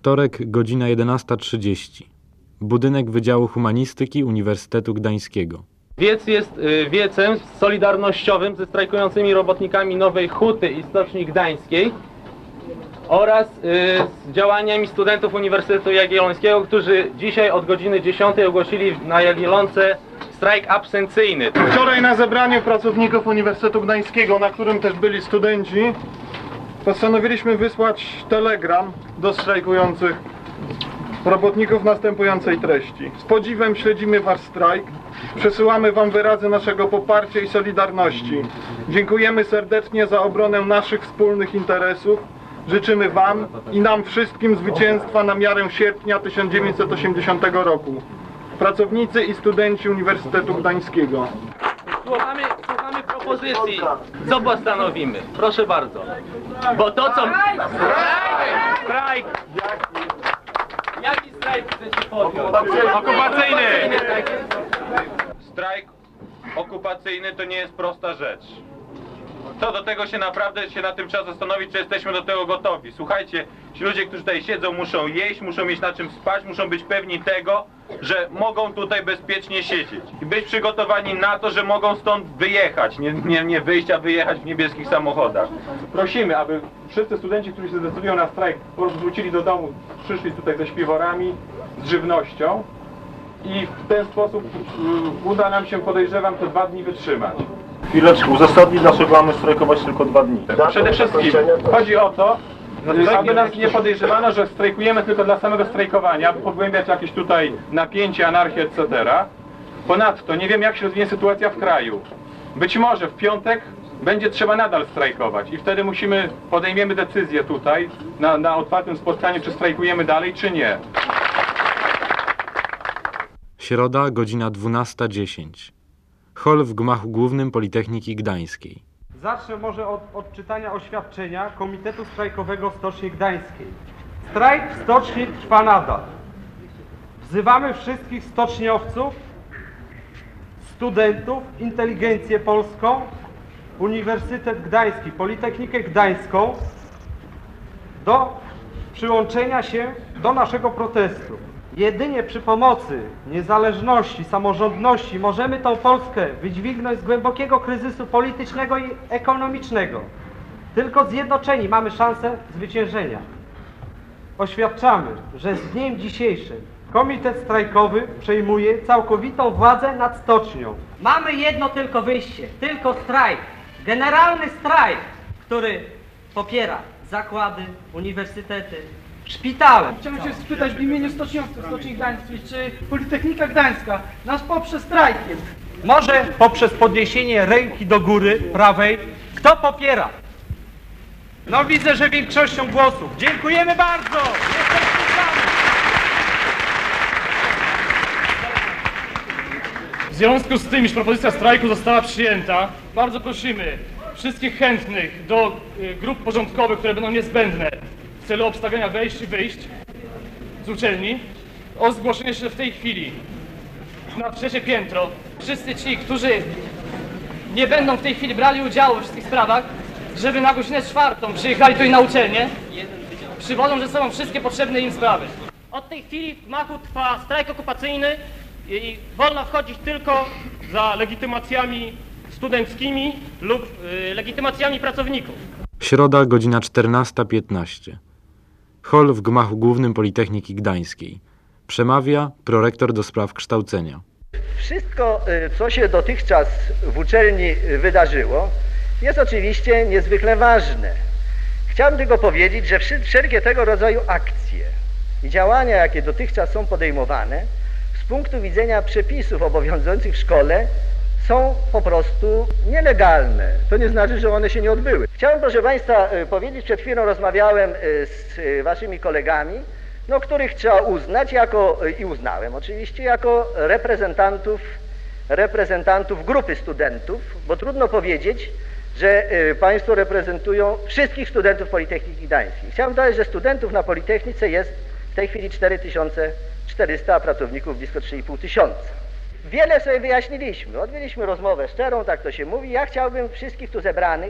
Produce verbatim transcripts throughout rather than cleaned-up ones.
wtorek, godzina jedenasta trzydzieści. Budynek Wydziału Humanistyki Uniwersytetu Gdańskiego. Wiec jest y, wiecem solidarnościowym ze strajkującymi robotnikami Nowej Huty i Stoczni Gdańskiej oraz y, z działaniami studentów Uniwersytetu Jagiellońskiego, którzy dzisiaj od godziny dziesiątej ogłosili na Jagiellonce strajk absencyjny. Wczoraj na zebraniu pracowników Uniwersytetu Gdańskiego, na którym też byli studenci, postanowiliśmy wysłać telegram do strajkujących robotników następującej treści. Z podziwem śledzimy wasz strajk. Przesyłamy wam wyrazy naszego poparcia i solidarności. Dziękujemy serdecznie za obronę naszych wspólnych interesów. Życzymy wam i nam wszystkim zwycięstwa na miarę sierpnia tysiąc dziewięćset osiemdziesiątego roku. Pracownicy i studenci Uniwersytetu Gdańskiego. Słuchamy, słuchamy propozycji. Co postanowimy? Proszę bardzo. Bo to co... Strajk! Strajk! Jaki strajk chcecie podjąć? Okupacyjny! Strajk okupacyjny to nie jest prosta rzecz. Co do tego się naprawdę się na tym trzeba zastanowić, czy jesteśmy do tego gotowi. Słuchajcie, ci ludzie, którzy tutaj siedzą, muszą jeść, muszą mieć na czym spać, muszą być pewni tego, że mogą tutaj bezpiecznie siedzieć. I być przygotowani na to, że mogą stąd wyjechać. Nie, nie, nie wyjść, a wyjechać w niebieskich samochodach. Prosimy, aby wszyscy studenci, którzy się zdecydują na strajk, po prostu wrócili do domu, przyszli tutaj ze śpiworami, z żywnością i w ten sposób y, uda nam się, podejrzewam, te dwa dni wytrzymać. Chwileczkę, uzasadnij, dlaczego mamy strajkować tylko dwa dni. Przede wszystkim chodzi o to, aby nas nie podejrzewano, że strajkujemy tylko dla samego strajkowania, aby pogłębiać jakieś tutaj napięcie, anarchię, et cetera. Ponadto nie wiem, jak się rozwinie sytuacja w kraju. Być może w piątek będzie trzeba nadal strajkować i wtedy musimy, podejmiemy decyzję tutaj na, na otwartym spotkaniu, czy strajkujemy dalej, czy nie. Środa, godzina dwunasta dziesięć. Hol w gmachu głównym Politechniki Gdańskiej. Zacznę może od odczytania oświadczenia Komitetu Strajkowego w Stoczni Gdańskiej. Strajk w stoczni trwa nadal. Wzywamy wszystkich stoczniowców, studentów, inteligencję polską, Uniwersytet Gdański, Politechnikę Gdańską do przyłączenia się do naszego protestu. Jedynie przy pomocy niezależności, samorządności możemy tą Polskę wydźwignąć z głębokiego kryzysu politycznego i ekonomicznego. Tylko zjednoczeni mamy szansę zwyciężenia. Oświadczamy, że z dniem dzisiejszym Komitet Strajkowy przejmuje całkowitą władzę nad stocznią. Mamy jedno tylko wyjście, tylko strajk. Generalny strajk, który popiera zakłady, uniwersytety, szpitale. Chciałbym się spytać w imieniu stoczniowców Stoczni Gdańskiej, czy Politechnika Gdańska nas poprze strajkiem? Może poprzez podniesienie ręki do góry, prawej. Kto popiera? No widzę, że większością głosów. Dziękujemy bardzo! W związku z tym, iż propozycja strajku została przyjęta, bardzo prosimy wszystkich chętnych do grup porządkowych, które będą niezbędne w celu obstawiania wejść i wyjść z uczelni, o zgłoszenie się w tej chwili na trzecie piętro. Wszyscy ci, którzy nie będą w tej chwili brali udziału w wszystkich sprawach, żeby na godzinę czwartą przyjechali tutaj na uczelnię, przywożą ze sobą wszystkie potrzebne im sprawy. Od tej chwili w gmachu trwa strajk okupacyjny i wolno wchodzić tylko za legitymacjami studenckimi lub y, legitymacjami pracowników. Środa, godzina czternasta piętnaście. Hol w gmachu głównym Politechniki Gdańskiej. Przemawia prorektor do spraw kształcenia. Wszystko, co się dotychczas w uczelni wydarzyło, jest oczywiście niezwykle ważne. Chciałbym tylko powiedzieć, że wszelkie tego rodzaju akcje i działania, jakie dotychczas są podejmowane, z punktu widzenia przepisów obowiązujących w szkole, są po prostu nielegalne. To nie znaczy, że one się nie odbyły. Chciałem, proszę Państwa, powiedzieć, przed chwilą rozmawiałem z Waszymi kolegami, no, których trzeba uznać jako, i uznałem oczywiście, jako reprezentantów, reprezentantów grupy studentów, bo trudno powiedzieć, że Państwo reprezentują wszystkich studentów Politechniki Gdańskiej. Chciałem dodać, że studentów na Politechnice jest w tej chwili cztery tysiące czterysta, a pracowników blisko trzy i pół tysiąca. Wiele sobie wyjaśniliśmy, odbyliśmy rozmowę szczerą, tak to się mówi. Ja chciałbym wszystkich tu zebranych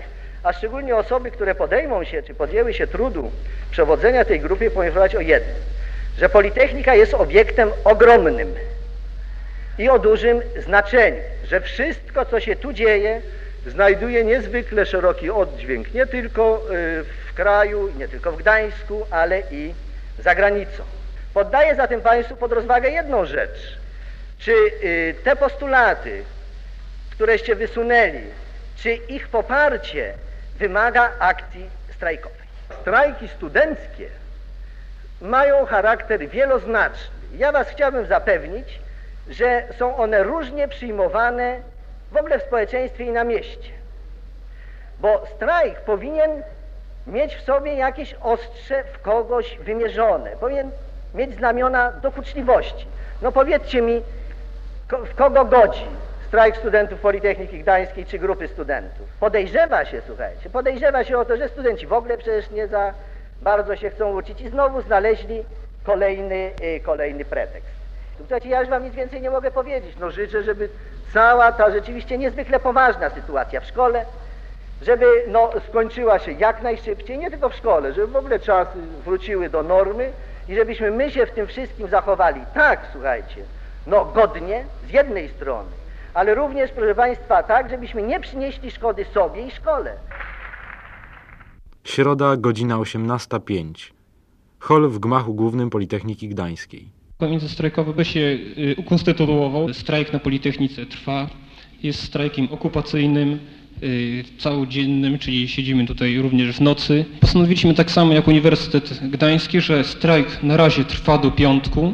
a szczególnie osoby, które podejmą się, czy podjęły się trudu przewodzenia tej grupie, powiem o jednym, że Politechnika jest obiektem ogromnym i o dużym znaczeniu, że wszystko, co się tu dzieje, znajduje niezwykle szeroki oddźwięk, nie tylko w kraju, nie tylko w Gdańsku, ale i za granicą. Poddaję zatem Państwu pod rozwagę jedną rzecz. Czy te postulaty, któreście wysunęli, czy ich poparcie wymaga akcji strajkowej? Strajki studenckie mają charakter wieloznaczny. Ja Was chciałbym zapewnić, że są one różnie przyjmowane w ogóle w społeczeństwie i na mieście. Bo strajk powinien mieć w sobie jakieś ostrze w kogoś wymierzone, powinien mieć znamiona dokuczliwości. No powiedzcie mi, w kogo godzi strajk studentów Politechniki Gdańskiej czy grupy studentów? Podejrzewa się, słuchajcie, podejrzewa się o to, że studenci w ogóle przecież nie za bardzo się chcą uczyć i znowu znaleźli kolejny, kolejny pretekst. Słuchajcie, ja już Wam nic więcej nie mogę powiedzieć. No życzę, żeby cała ta rzeczywiście niezwykle poważna sytuacja w szkole, żeby no, skończyła się jak najszybciej, nie tylko w szkole, żeby w ogóle czasy wróciły do normy i żebyśmy my się w tym wszystkim zachowali tak, słuchajcie, no godnie z jednej strony, ale również, proszę Państwa, tak, żebyśmy nie przynieśli szkody sobie i szkole. Środa, godzina osiemnasta pięć. Hol w gmachu głównym Politechniki Gdańskiej. Komitet strajkowy by się ukonstytuował. Strajk na Politechnice trwa. Jest strajkiem okupacyjnym, całodziennym, czyli siedzimy tutaj również w nocy. Postanowiliśmy tak samo jak Uniwersytet Gdański, że strajk na razie trwa do piątku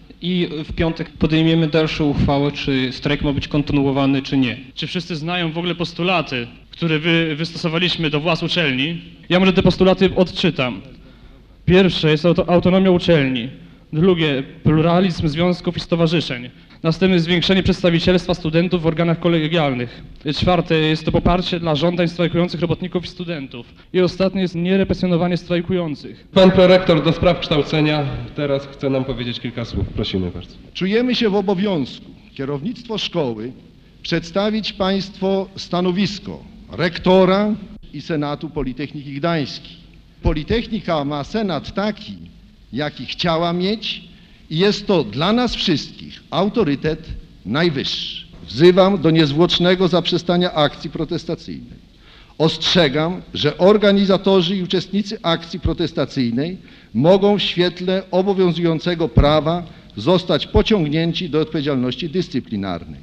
i w piątek podejmiemy dalszą uchwałę, czy strajk ma być kontynuowany, czy nie. Czy wszyscy znają w ogóle postulaty, które wy, wystosowaliśmy do władz uczelni? Ja może te postulaty odczytam. Pierwsze jest auto, autonomia uczelni. Drugie, pluralizm związków i stowarzyszeń. Następne, zwiększenie przedstawicielstwa studentów w organach kolegialnych. Czwarte, jest to poparcie dla żądań strajkujących robotników i studentów. I ostatnie jest nierepresjonowanie strajkujących. Pan prorektor do spraw kształcenia teraz chce nam powiedzieć kilka słów. Prosimy bardzo. Czujemy się w obowiązku, kierownictwo szkoły, przedstawić Państwu stanowisko rektora i Senatu Politechniki Gdańskiej. Politechnika ma senat taki, jaki chciała mieć i jest to dla nas wszystkich autorytet najwyższy. Wzywam do niezwłocznego zaprzestania akcji protestacyjnej. Ostrzegam, że organizatorzy i uczestnicy akcji protestacyjnej mogą w świetle obowiązującego prawa zostać pociągnięci do odpowiedzialności dyscyplinarnej.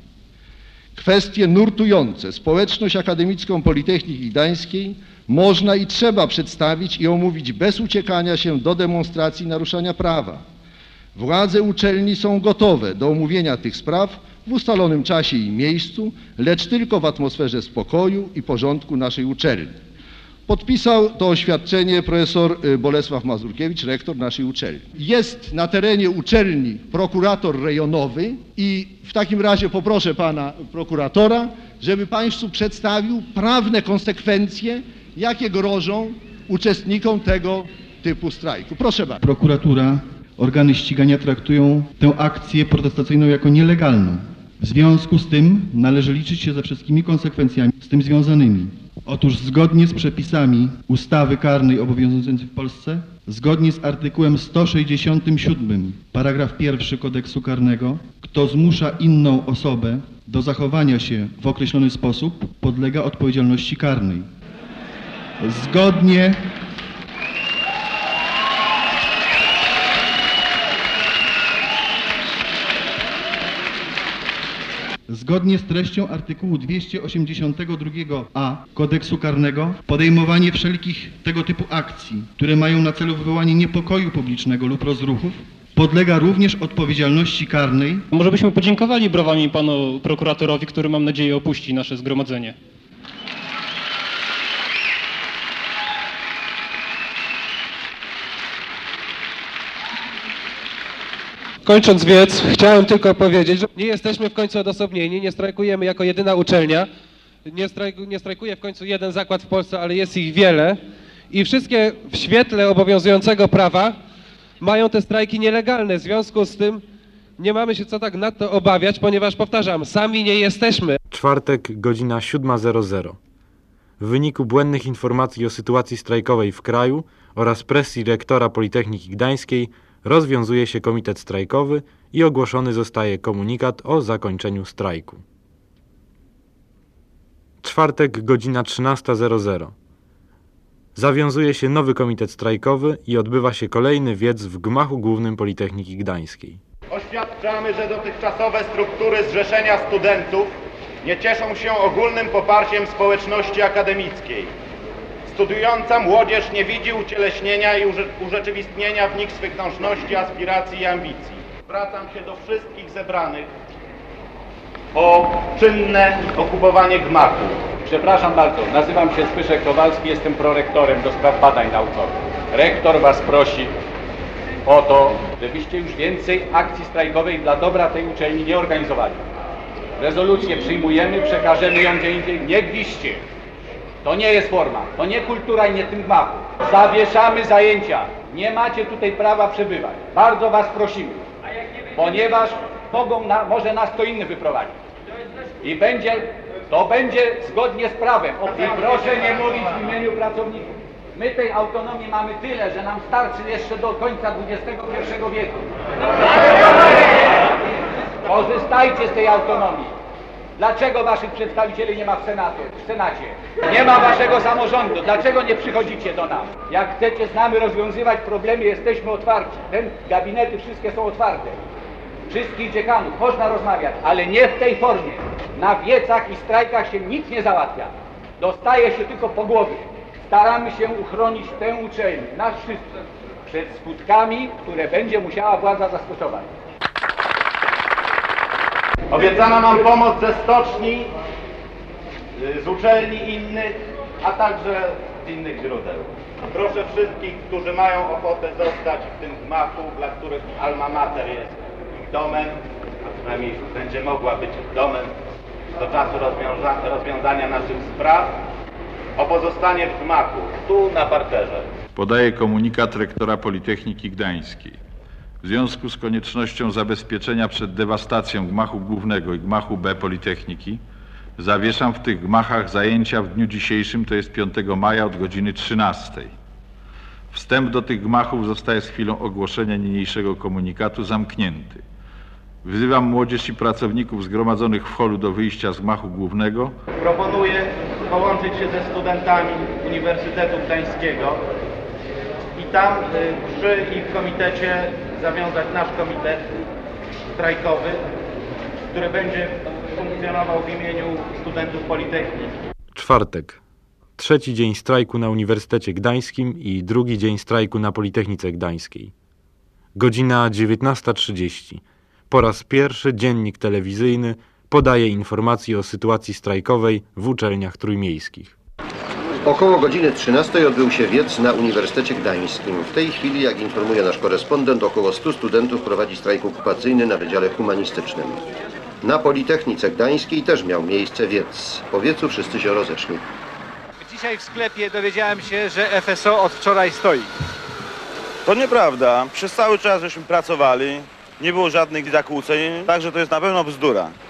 Kwestie nurtujące społeczność akademicką Politechniki Gdańskiej można i trzeba przedstawić i omówić bez uciekania się do demonstracji naruszania prawa. Władze uczelni są gotowe do omówienia tych spraw w ustalonym czasie i miejscu, lecz tylko w atmosferze spokoju i porządku naszej uczelni. Podpisał to oświadczenie profesor Bolesław Mazurkiewicz, rektor naszej uczelni. Jest na terenie uczelni prokurator rejonowy i w takim razie poproszę pana prokuratora, żeby Państwu przedstawił prawne konsekwencje, jakie grożą uczestnikom tego typu strajku. Proszę bardzo. Prokuratura, organy ścigania traktują tę akcję protestacyjną jako nielegalną. W związku z tym należy liczyć się ze wszystkimi konsekwencjami z tym związanymi. Otóż zgodnie z przepisami ustawy karnej obowiązującej w Polsce, zgodnie z artykułem sto sześćdziesiątym siódmym, paragraf pierwszy kodeksu karnego, kto zmusza inną osobę do zachowania się w określony sposób, podlega odpowiedzialności karnej. Zgodnie Zgodnie z treścią artykułu dwieście osiemdziesiątego drugiego a kodeksu karnego, podejmowanie wszelkich tego typu akcji, które mają na celu wywołanie niepokoju publicznego lub rozruchów, podlega również odpowiedzialności karnej. Może byśmy podziękowali brawami panu prokuratorowi, który mam nadzieję opuści nasze zgromadzenie. Kończąc więc, chciałem tylko powiedzieć, że nie jesteśmy w końcu odosobnieni, nie strajkujemy jako jedyna uczelnia, nie, strajku, nie strajkuje w końcu jeden zakład w Polsce, ale jest ich wiele i wszystkie w świetle obowiązującego prawa mają te strajki nielegalne. W związku z tym nie mamy się co tak nadto obawiać, ponieważ powtarzam, sami nie jesteśmy. Czwartek, godzina siódma zero zero. w wyniku błędnych informacji o sytuacji strajkowej w kraju oraz presji rektora Politechniki Gdańskiej rozwiązuje się komitet strajkowy i ogłoszony zostaje komunikat o zakończeniu strajku. Czwartek, godzina trzynasta zero zero. Zawiązuje się nowy komitet strajkowy i odbywa się kolejny wiec w gmachu głównym Politechniki Gdańskiej. Oświadczamy, że dotychczasowe struktury zrzeszenia studentów nie cieszą się ogólnym poparciem społeczności akademickiej. Studiująca młodzież nie widzi ucieleśnienia i urzeczywistnienia w nich swych dążności, aspiracji i ambicji. Zwracam się do wszystkich zebranych o czynne okupowanie gmachu. Przepraszam bardzo, nazywam się Zbyszek Kowalski, jestem prorektorem do spraw badań naukowych. Rektor was prosi o to, żebyście już więcej akcji strajkowej dla dobra tej uczelni nie organizowali. Rezolucję przyjmujemy, przekażemy ją gdzie indziej, nie gwiźdźcie. To nie jest forma, to nie kultura i nie tym gmachu. Zawieszamy zajęcia, nie macie tutaj prawa przebywać. Bardzo was prosimy, ponieważ mogą na, może nas kto inny wyprowadzić. I będzie, to będzie zgodnie z prawem. I proszę nie mówić w imieniu pracowników. My tej autonomii mamy tyle, że nam starczy jeszcze do końca dwudziestego pierwszego wieku. Korzystajcie z tej autonomii. Dlaczego waszych przedstawicieli nie ma w Senatu, w Senacie? Nie ma waszego samorządu. Dlaczego nie przychodzicie do nas? Jak chcecie z nami rozwiązywać problemy, jesteśmy otwarci. Te gabinety wszystkie są otwarte. Wszystkich dziekanów można rozmawiać, ale nie w tej formie. Na wiecach i strajkach się nic nie załatwia. Dostaje się tylko po głowie. Staramy się uchronić tę uczelnię, nas wszystkich, przed skutkami, które będzie musiała władza zastosować. Obiecano nam pomoc ze stoczni, z uczelni innych, a także z innych źródeł. Proszę wszystkich, którzy mają ochotę zostać w tym gmachu, dla których alma mater jest ich domem, a przynajmniej będzie mogła być ich domem do czasu rozwiąza rozwiązania naszych spraw, o pozostanie w gmachu, tu na parterze. Podaje komunikat rektora Politechniki Gdańskiej. W związku z koniecznością zabezpieczenia przed dewastacją gmachu głównego i gmachu B Politechniki zawieszam w tych gmachach zajęcia w dniu dzisiejszym, to jest piątego maja od godziny trzynastej. Wstęp do tych gmachów zostaje z chwilą ogłoszenia niniejszego komunikatu zamknięty. Wzywam młodzież i pracowników zgromadzonych w holu do wyjścia z gmachu głównego. Proponuję połączyć się ze studentami Uniwersytetu Gdańskiego i tam przy ich komitecie zawiązać nasz komitet strajkowy, który będzie funkcjonował w imieniu studentów Politechniki. Czwartek. Trzeci dzień strajku na Uniwersytecie Gdańskim i drugi dzień strajku na Politechnice Gdańskiej. Godzina dziewiętnasta trzydzieści. Po raz pierwszy dziennik telewizyjny podaje informacje o sytuacji strajkowej w uczelniach trójmiejskich. Około godziny trzynastej odbył się wiec na Uniwersytecie Gdańskim. W tej chwili, jak informuje nasz korespondent, około stu studentów prowadzi strajk okupacyjny na Wydziale Humanistycznym. Na Politechnice Gdańskiej też miał miejsce wiec. Po wiecu wszyscy się rozeszli. Dzisiaj w sklepie dowiedziałem się, że F S O od wczoraj stoi. To nieprawda. Przez cały czas żeśmy pracowali. Nie było żadnych zakłóceń, także to jest na pewno bzdura.